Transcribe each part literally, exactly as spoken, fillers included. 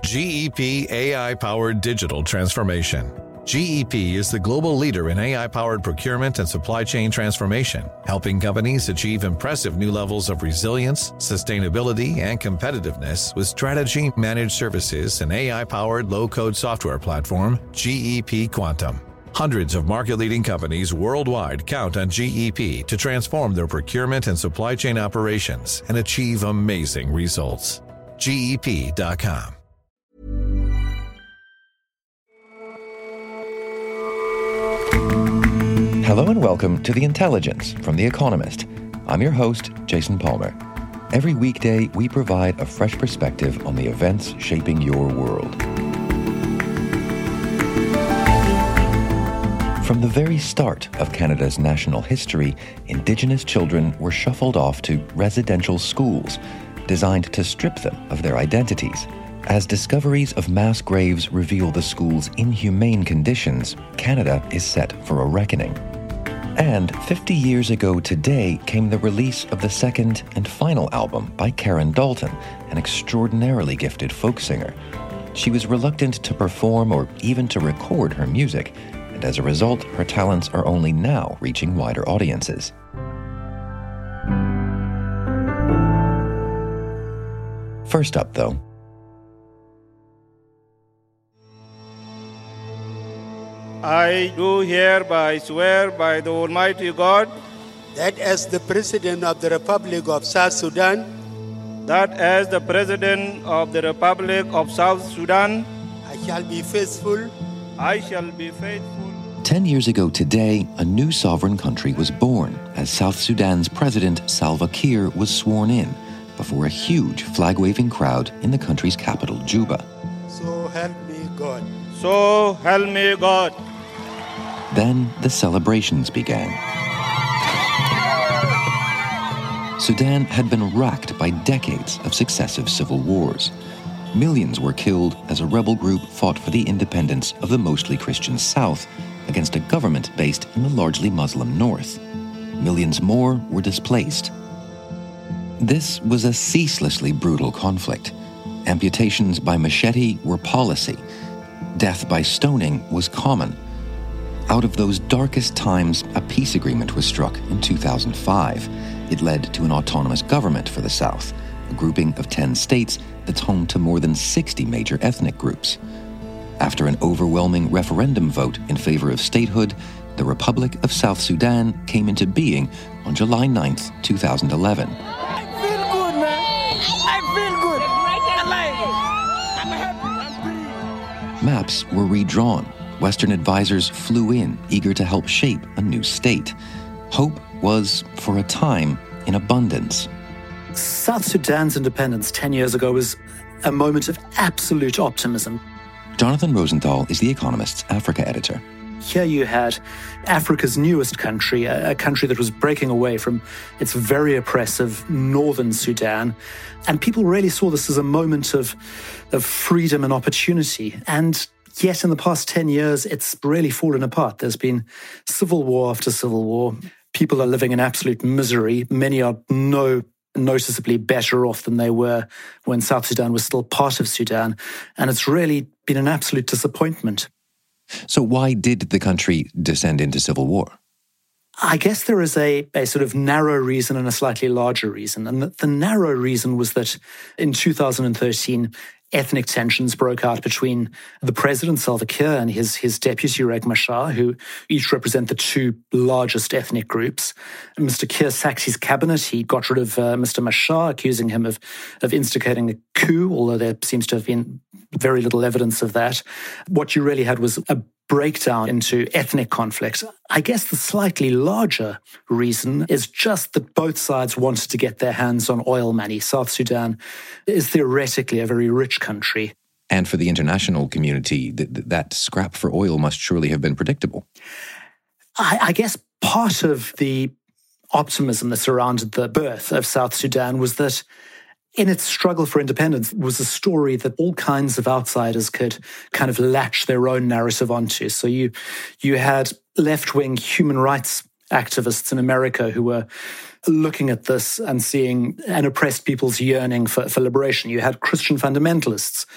G E P A I-powered digital transformation. G E P is the global leader in A I-powered procurement and supply chain transformation, helping companies achieve impressive new levels of resilience, sustainability, and competitiveness with strategy, managed services, and A I-powered low-code software platform, G E P Quantum. Hundreds of market-leading companies worldwide count on G E P to transform their procurement and supply chain operations and achieve amazing results. G E P dot com. Hello and welcome to The Intelligence from The Economist. I'm your host, Jason Palmer. Every weekday, we provide a fresh perspective on the events shaping your world. From the very start of Canada's national history, Indigenous children were shuffled off to residential schools, designed to strip them of their identities. As discoveries of mass graves reveal the school's inhumane conditions, Canada is set for a reckoning. And fifty years ago today came the release of the second and final album by Karen Dalton, an extraordinarily gifted folk singer. She was reluctant to perform or even to record her music, and as a result, her talents are only now reaching wider audiences. First up, though, I do hereby swear by the Almighty God that as the President of the Republic of South Sudan, that as the President of the Republic of South Sudan, I shall be faithful. I shall be faithful. Ten years ago today, a new sovereign country was born as South Sudan's President Salva Kiir was sworn in before a huge flag-waving crowd in the country's capital, Juba. So help me God. So help me God. Then the celebrations began. Sudan had been racked by decades of successive civil wars. Millions were killed as a rebel group fought for the independence of the mostly Christian South against a government based in the largely Muslim North. Millions more were displaced. This was a ceaselessly brutal conflict. Amputations by machete were policy. Death by stoning was common. Out of those darkest times, a peace agreement was struck in two thousand five. It led to an autonomous government for the South, a grouping of ten states that's home to more than sixty major ethnic groups. After an overwhelming referendum vote in favor of statehood, the Republic of South Sudan came into being on July ninth, two thousand eleven. I feel good, man. I feel good. I'm happy. I'm free. Maps were redrawn. Western advisors flew in, eager to help shape a new state. Hope was, for a time, in abundance. South Sudan's independence ten years ago was a moment of absolute optimism. Jonathan Rosenthal is The Economist's Africa editor. Here you had Africa's newest country, a, a country that was breaking away from its very oppressive northern Sudan. And people really saw this as a moment of, of freedom and opportunity. And yet in the past ten years, it's really fallen apart. There's been civil war after civil war. People are living in absolute misery. Many are no noticeably better off than they were when South Sudan was still part of Sudan. And it's really been an absolute disappointment. So why did the country descend into civil war? I guess there is a, a sort of narrow reason and a slightly larger reason. And the, the narrow reason was that in two thousand thirteen, ethnic tensions broke out between the president, Salva Kiir, and his, his deputy, Riek Machar, who each represent the two largest ethnic groups. And Mister Kiir sacked his cabinet. He got rid of uh, Mister Machar, accusing him of, of instigating a coup, although there seems to have been very little evidence of that. What you really had was a breakdown into ethnic conflict. I guess the slightly larger reason is just that both sides wanted to get their hands on oil money. South Sudan is theoretically a very rich country. And for the international community, th- th- that scrap for oil must surely have been predictable. I, I guess part of the optimism that surrounded the birth of South Sudan was that in its struggle for independence was a story that all kinds of outsiders could kind of latch their own narrative onto. So you you had left-wing human rights activists in America who were looking at this and seeing an oppressed people's yearning for, for liberation. You had Christian fundamentalists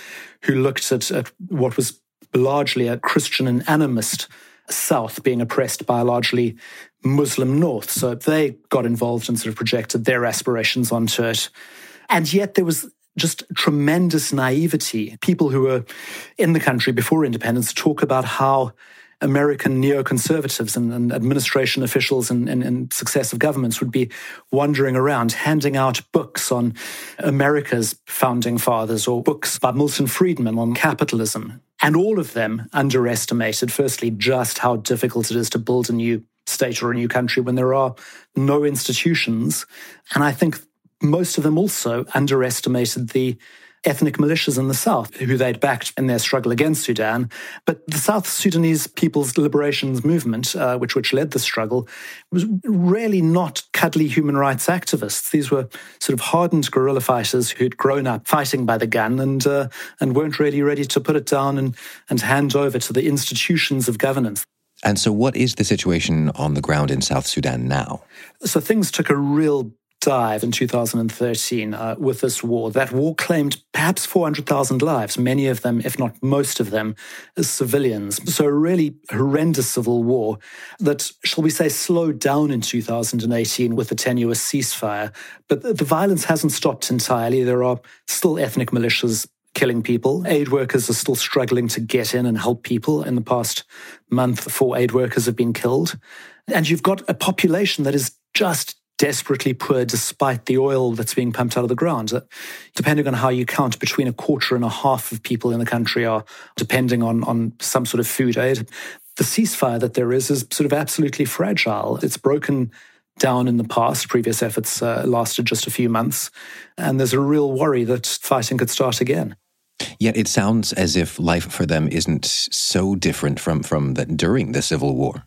who looked at, at what was largely a Christian and animist South being oppressed by a largely Muslim North. So they got involved and sort of projected their aspirations onto it. And yet there was just tremendous naivety. People who were in the country before independence talk about how American neoconservatives and, and administration officials and, and, and successive governments would be wandering around handing out books on America's founding fathers or books by Milton Friedman on capitalism. And all of them underestimated, firstly, just how difficult it is to build a new state or a new country when there are no institutions. And I think most of them also underestimated the ethnic militias in the South, who they'd backed in their struggle against Sudan. But the South Sudanese People's Liberation Movement, uh, which, which led the struggle, was really not cuddly human rights activists. These were sort of hardened guerrilla fighters who'd grown up fighting by the gun and uh, and weren't really ready to put it down and, and hand over to the institutions of governance. And so what is the situation on the ground in South Sudan now? So things took a real dive in two thousand thirteen uh, with this war. That war claimed perhaps four hundred thousand lives, many of them, if not most of them, as civilians. So a really horrendous civil war that, shall we say, slowed down in two thousand eighteen with a tenuous ceasefire. But the violence hasn't stopped entirely. There are still ethnic militias killing people. Aid workers are still struggling to get in and help people. In the past month, four aid workers have been killed. And you've got a population that is just desperately poor despite the oil that's being pumped out of the ground. Depending on how you count, between a quarter and a half of people in the country are depending on, on some sort of food aid. The ceasefire that there is is sort of absolutely fragile. It's broken down in the past. Previous efforts uh, lasted just a few months. And there's a real worry that fighting could start again. Yet it sounds as if life for them isn't so different from, from that during the Civil War.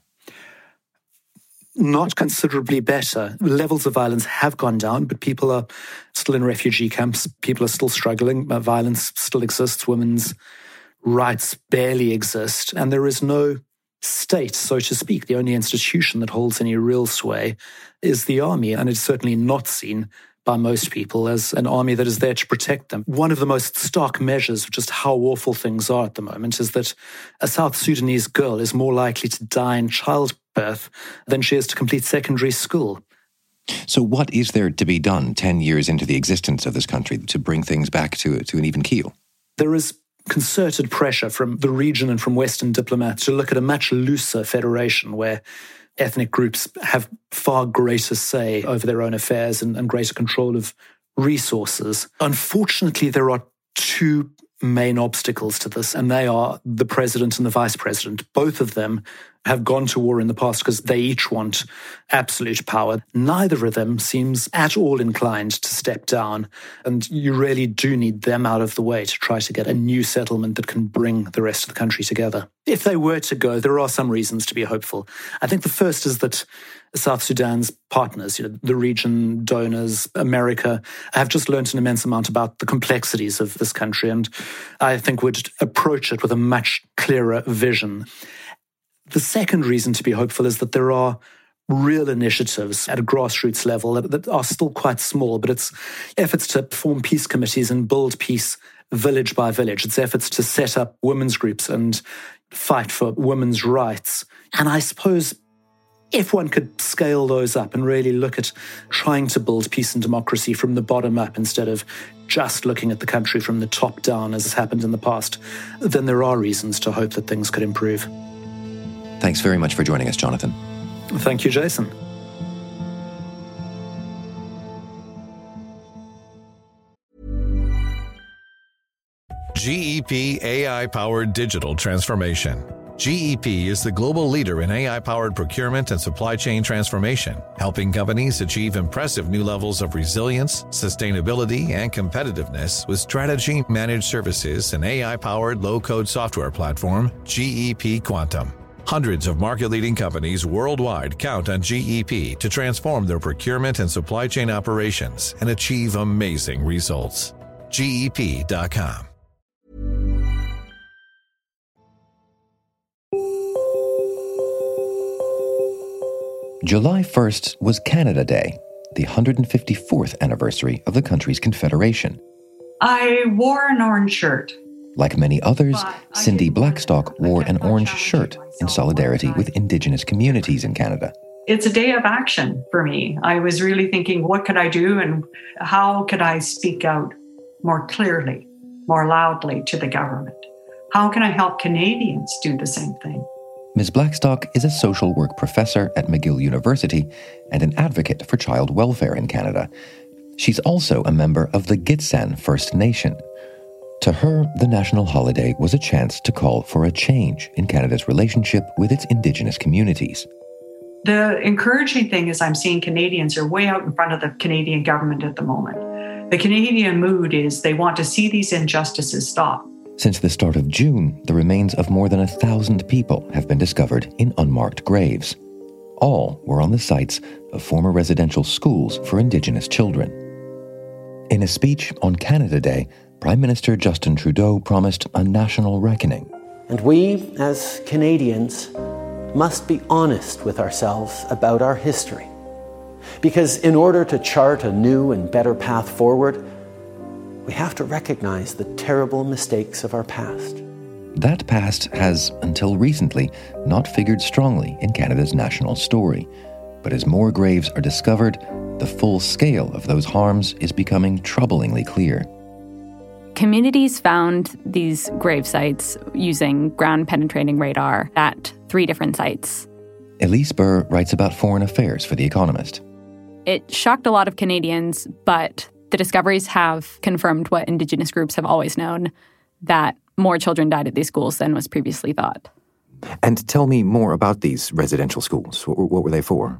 Not considerably better. Levels of violence have gone down, but people are still in refugee camps. People are still struggling. Violence still exists. Women's rights barely exist. And there is no state, so to speak. The only institution that holds any real sway is the army, and it's certainly not seen by most people as an army that is there to protect them. One of the most stark measures of just how awful things are at the moment is that a South Sudanese girl is more likely to die in childbirth than she is to complete secondary school. So what is there to be done ten years into the existence of this country to bring things back to, to an even keel? There is concerted pressure from the region and from Western diplomats to look at a much looser federation where ethnic groups have far greater say over their own affairs and, and greater control of resources. Unfortunately, there are two main obstacles to this, and they are the president and the vice president. Both of them have gone to war in the past because they each want absolute power. Neither of them seems at all inclined to step down, and you really do need them out of the way to try to get a new settlement that can bring the rest of the country together. If they were to go, there are some reasons to be hopeful. I think the first is that South Sudan's partners, you know, the region, donors, America, have just learned an immense amount about the complexities of this country, and I think would approach it with a much clearer vision. The second reason to be hopeful is that there are real initiatives at a grassroots level that are still quite small, but it's efforts to form peace committees and build peace village by village. It's efforts to set up women's groups and fight for women's rights. And I suppose if one could scale those up and really look at trying to build peace and democracy from the bottom up instead of just looking at the country from the top down as has happened in the past, then there are reasons to hope that things could improve. Thanks very much for joining us, Jonathan. Thank you, Jason. G E P A I-powered digital transformation. G E P is the global leader in A I-powered procurement and supply chain transformation, helping companies achieve impressive new levels of resilience, sustainability, and competitiveness with strategy, managed services, and A I-powered low-code software platform, G E P Quantum. Hundreds of market-leading companies worldwide count on G E P to transform their procurement and supply chain operations and achieve amazing results. G E P dot com. July first was Canada Day, the one hundred fifty-fourth anniversary of the country's confederation. I wore an orange shirt. Like many others, Cindy Blackstock wore an orange shirt in solidarity with Indigenous communities in Canada. It's a day of action for me. I was really thinking, what could I do and how could I speak out more clearly, more loudly to the government? How can I help Canadians do the same thing? Miz Blackstock is a social work professor at McGill University and an advocate for child welfare in Canada. She's also a member of the Gitxsan First Nation. To her, the national holiday was a chance to call for a change in Canada's relationship with its Indigenous communities. The encouraging thing is I'm seeing Canadians are way out in front of the Canadian government at the moment. The Canadian mood is they want to see these injustices stop. Since the start of June, the remains of more than a thousand people have been discovered in unmarked graves. All were on the sites of former residential schools for Indigenous children. In a speech on Canada Day, Prime Minister Justin Trudeau promised a national reckoning. And we, as Canadians, must be honest with ourselves about our history. Because in order to chart a new and better path forward, we have to recognize the terrible mistakes of our past. That past has, until recently, not figured strongly in Canada's national story. But as more graves are discovered, the full scale of those harms is becoming troublingly clear. Communities found these grave sites using ground-penetrating radar at three different sites. Elise Burr writes about foreign affairs for The Economist. It shocked a lot of Canadians, but the discoveries have confirmed what Indigenous groups have always known, that more children died at these schools than was previously thought. And tell me more about these residential schools. What, what were they for?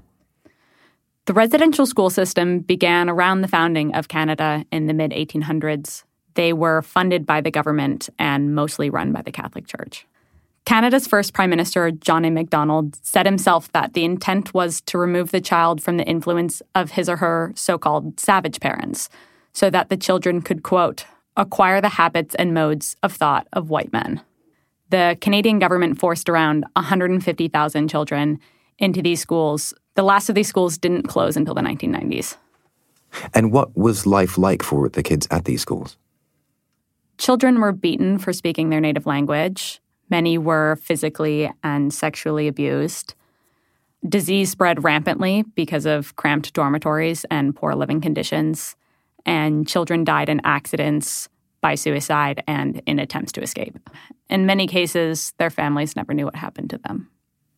The residential school system began around the founding of Canada in the mid eighteen hundreds. They were funded by the government and mostly run by the Catholic Church. Canada's first Prime Minister, John A. Macdonald, said himself that the intent was to remove the child from the influence of his or her so-called savage parents, so that the children could, quote, acquire the habits and modes of thought of white men. The Canadian government forced around one hundred fifty thousand children into these schools. The last of these schools didn't close until the nineteen nineties. And what was life like for the kids at these schools? Children were beaten for speaking their native language. Many were physically and sexually abused. Disease spread rampantly because of cramped dormitories and poor living conditions. And children died in accidents, by suicide, and in attempts to escape. In many cases, their families never knew what happened to them.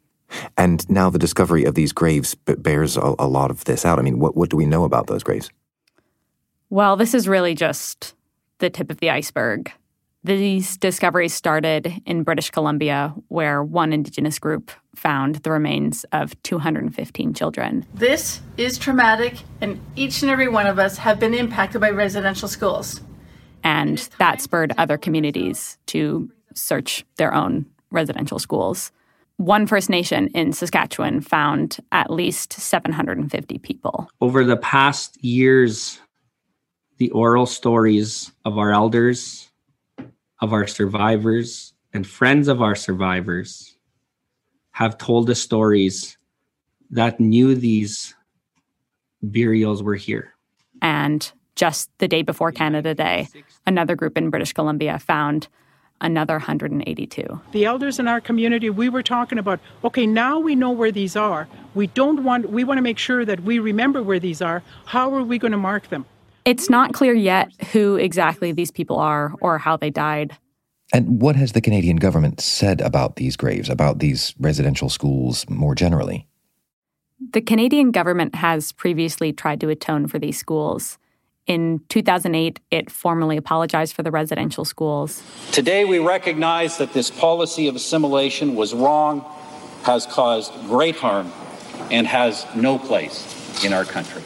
And now the discovery of these graves bears a, a lot of this out. I mean, what, what do we know about those graves? Well, this is really just the tip of the iceberg. These discoveries started in British Columbia, where one Indigenous group found the remains of two hundred fifteen children. This is traumatic, and each and every one of us have been impacted by residential schools. And that spurred other communities to search their own residential schools. One First Nation in Saskatchewan found at least seven hundred fifty people. Over the past years, the oral stories of our elders, of our survivors, and friends of our survivors have told us stories that knew these burials were here. And just the day before Canada Day, another group in British Columbia found another one hundred eighty-two. The elders in our community, we were talking about, okay, now we know where these are. We don't want, we want to make sure that we remember where these are. How are we going to mark them? It's not clear yet who exactly these people are or how they died. And what has the Canadian government said about these graves, about these residential schools more generally? The Canadian government has previously tried to atone for these schools. In two thousand eight, it formally apologized for the residential schools. Today, we recognize that this policy of assimilation was wrong, has caused great harm, and has no place in our country.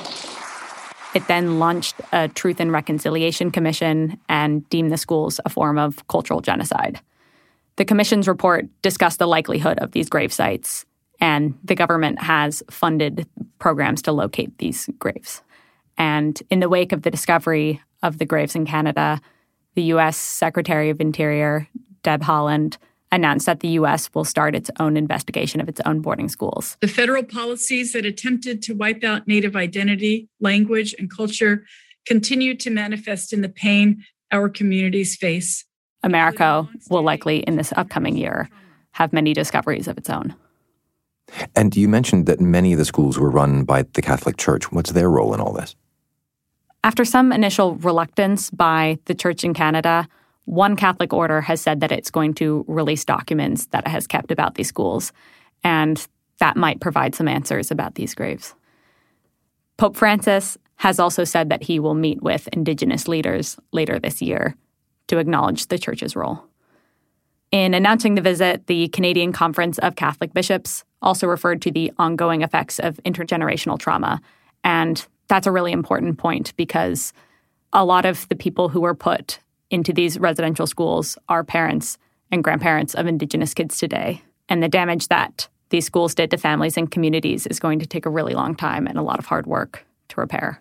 It then launched a Truth and Reconciliation Commission and deemed the schools a form of cultural genocide. The commission's report discussed the likelihood of these grave sites, and the government has funded programs to locate these graves. And in the wake of the discovery of the graves in Canada, the U S Secretary of Interior, Deb Haaland, announced that the U S will start its own investigation of its own boarding schools. The federal policies that attempted to wipe out Native identity, language, and culture continue to manifest in the pain our communities face. America will likely, in this upcoming year, have many discoveries of its own. And you mentioned that many of the schools were run by the Catholic Church. What's their role in all this? After some initial reluctance by the Church in Canada, one Catholic order has said that it's going to release documents that it has kept about these schools, and that might provide some answers about these graves. Pope Francis has also said that he will meet with Indigenous leaders later this year to acknowledge the Church's role. In announcing the visit, the Canadian Conference of Catholic Bishops also referred to the ongoing effects of intergenerational trauma. And that's a really important point because a lot of the people who were put into these residential schools are parents and grandparents of Indigenous kids today. And the damage that these schools did to families and communities is going to take a really long time and a lot of hard work to repair.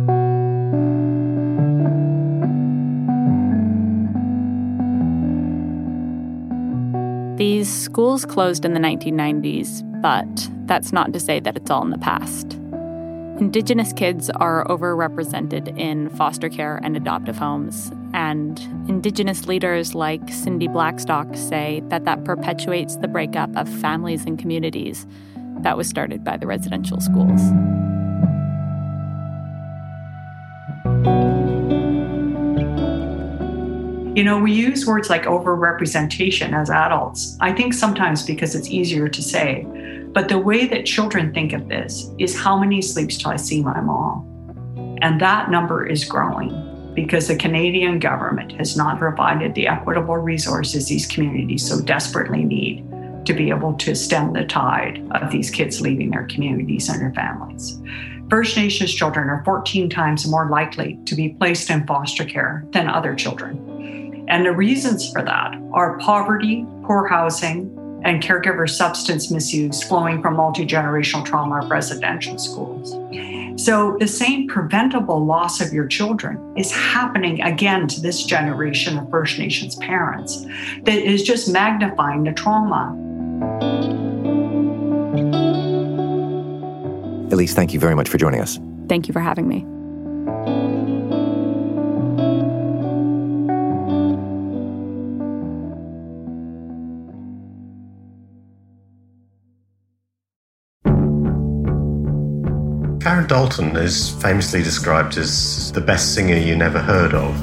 These schools closed in the nineteen nineties, but that's not to say that it's all in the past. Indigenous kids are overrepresented in foster care and adoptive homes, and Indigenous leaders like Cindy Blackstock say that that perpetuates the breakup of families and communities that was started by the residential schools. You know, we use words like overrepresentation as adults, I think sometimes because it's easier to say. But the way that children think of this is how many sleeps till I see my mom? And that number is growing because the Canadian government has not provided the equitable resources these communities so desperately need to be able to stem the tide of these kids leaving their communities and their families. First Nations children are fourteen times more likely to be placed in foster care than other children. And the reasons for that are poverty, poor housing, and caregiver substance misuse flowing from multi-generational trauma of residential schools. So the same preventable loss of your children is happening again to this generation of First Nations parents that is just magnifying the trauma. Elise, thank you very much for joining us. Thank you for having me. Karen Dalton is famously described as the best singer you never heard of.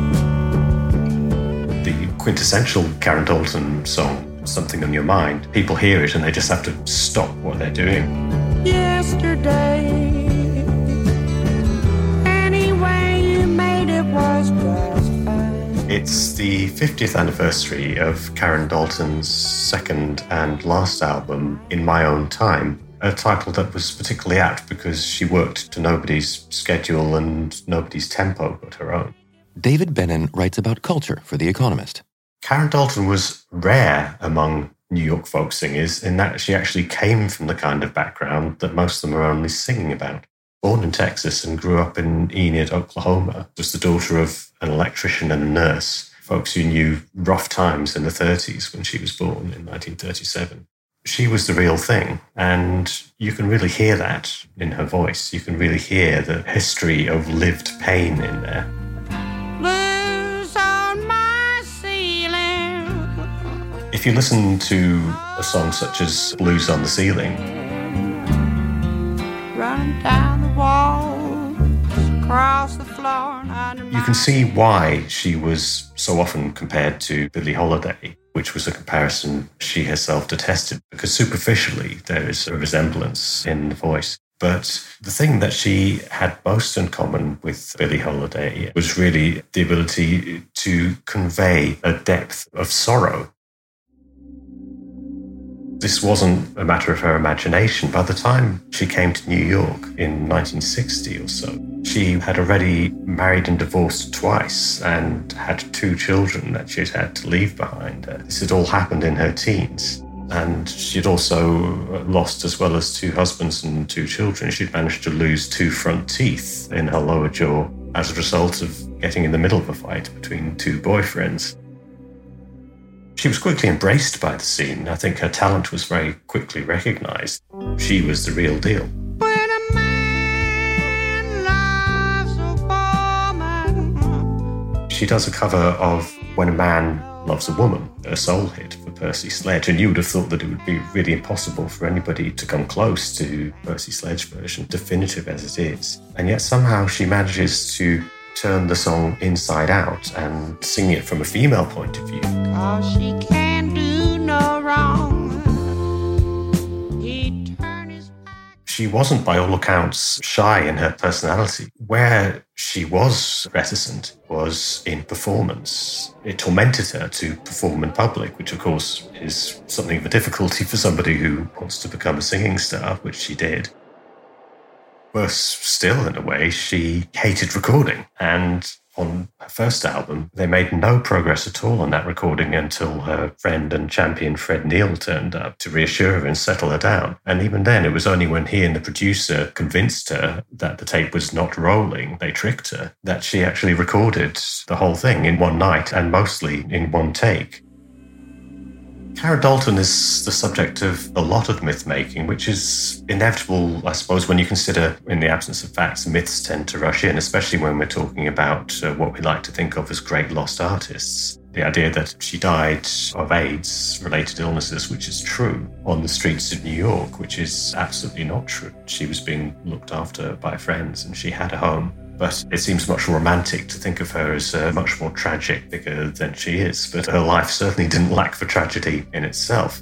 The quintessential Karen Dalton song, Something on Your Mind, people hear it and they just have to stop what they're doing. Yesterday, any way you made it was just fine. It's the fiftieth anniversary of Karen Dalton's second and last album, In My Own Time, a title that was particularly apt because she worked to nobody's schedule and nobody's tempo but her own. David Bennon writes about culture for The Economist. Karen Dalton was rare among New York folk singers in that she actually came from the kind of background that most of them are only singing about. Born in Texas and grew up in Enid, Oklahoma, was the daughter of an electrician and a nurse, folks who knew rough times in the thirties when she was born in nineteen thirty-seven. She was the real thing, and you can really hear that in her voice. You can really hear the history of lived pain in there. Blues on my ceiling. If you listen to a song such as Blues on the Ceiling, Running down the walls, across the floor, and you can see why she was so often compared to Billie Holiday, which was a comparison she herself detested, because superficially there is a resemblance in the voice. But the thing that she had most in common with Billie Holiday was really the ability to convey a depth of sorrow. This wasn't a matter of her imagination. By the time she came to New York in nineteen sixty or so, she had already married and divorced twice and had two children that she'd had to leave behind her. This had all happened in her teens. And she'd also lost, as well as two husbands and two children, she'd managed to lose two front teeth in her lower jaw as a result of getting in the middle of a fight between two boyfriends. She was quickly embraced by the scene. I think her talent was very quickly recognized. She was the real deal. when a man loves a woman. She does a cover of When a Man Loves a Woman, a soul hit for Percy Sledge, and you would have thought that it would be really impossible for anybody to come close to Percy Sledge version, definitive as it is. And yet somehow she manages to turn the song inside out and sing it from a female point of view. 'Cause she can do no wrong. She wasn't, by all accounts, shy in her personality. Where she was reticent was in performance. It tormented her to perform in public, which of course is something of a difficulty for somebody who wants to become a singing star, which she did. Worse still, in a way, she hated recording. And on her first album, they made no progress at all on that recording until her friend and champion Fred Neil turned up to reassure her and settle her down. And even then, it was only when he and the producer convinced her that the tape was not rolling, they tricked her, that she actually recorded the whole thing in one night and mostly in one take. Karen Dalton is the subject of a lot of myth-making, which is inevitable, I suppose, when you consider, in the absence of facts, myths tend to rush in, especially when we're talking about uh, what we like to think of as great lost artists. The idea that she died of AIDS-related illnesses, which is true, on the streets of New York, which is absolutely not true. She was being looked after by friends and she had a home. But it seems much romantic to think of her as a much more tragic figure than she is. But her life certainly didn't lack for tragedy in itself.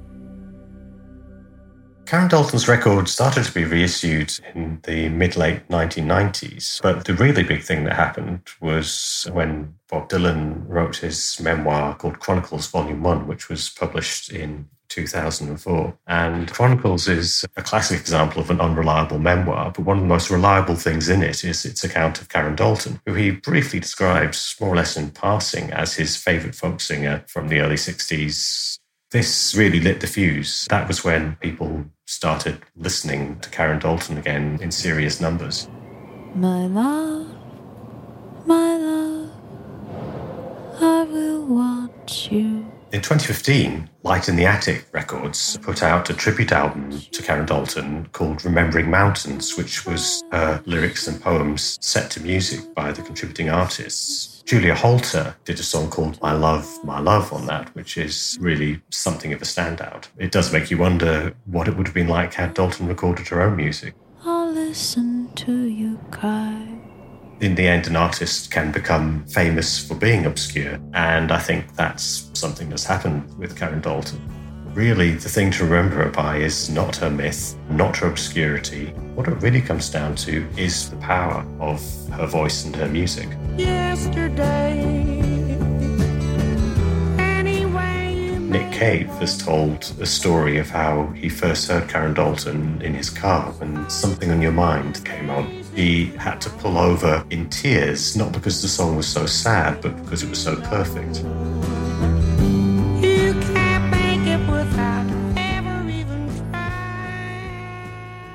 Karen Dalton's record started to be reissued in the mid-late nineteen nineties. But the really big thing that happened was when Bob Dylan wrote his memoir called Chronicles Volume one, which was published in two thousand four. And Chronicles is a classic example of an unreliable memoir, but one of the most reliable things in it is its account of Karen Dalton, who he briefly describes more or less in passing as his favourite folk singer from the early sixties. This really lit the fuse. That was when people started listening to Karen Dalton again in serious numbers. My love, my love, I will want you. In twenty fifteen, Light in the Attic Records put out a tribute album to Karen Dalton called Remembering Mountains, which was her lyrics and poems set to music by the contributing artists. Julia Holter did a song called My Love, My Love on that, which is really something of a standout. It does make you wonder what it would have been like had Dalton recorded her own music. I'll listen to you cry. In the end, an artist can become famous for being obscure, and I think that's something that's happened with Karen Dalton. Really, the thing to remember her by is not her myth, not her obscurity. What it really comes down to is the power of her voice and her music. Yesterday, anyway, Nick Cave has told a story of how he first heard Karen Dalton in his car when Something on Your Mind came on. He had to pull over in tears, not because the song was so sad, but because it was so perfect. you can't make it without ever even trying.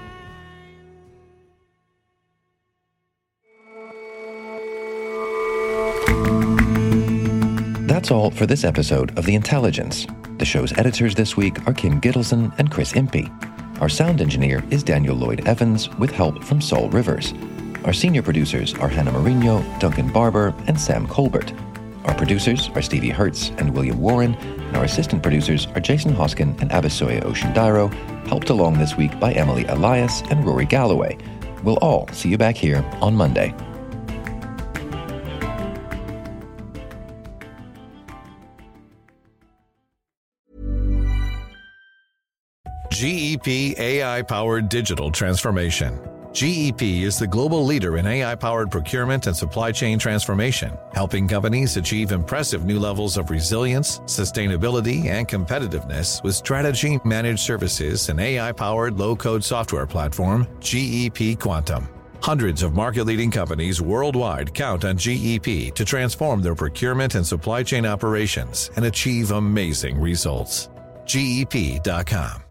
That's all for this episode of The Intelligence. The show's editors this week are Kim Gittleson and Chris Impey. Our sound engineer is Daniel Lloyd Evans, with help from Saul Rivers. Our senior producers are Hannah Mourinho, Duncan Barber, and Sam Colbert. Our producers are Stevie Hertz and William Warren, and our assistant producers are Jason Hoskin and Abisoya Oshindiro, helped along this week by Emily Elias and Rory Galloway. We'll all see you back here on Monday. G E P A I-powered digital transformation. G E P is the global leader in A I-powered procurement and supply chain transformation, helping companies achieve impressive new levels of resilience, sustainability, and competitiveness with strategy, managed services, and A I-powered low-code software platform, G E P Quantum. Hundreds of market-leading companies worldwide count on G E P to transform their procurement and supply chain operations and achieve amazing results. G E P dot com.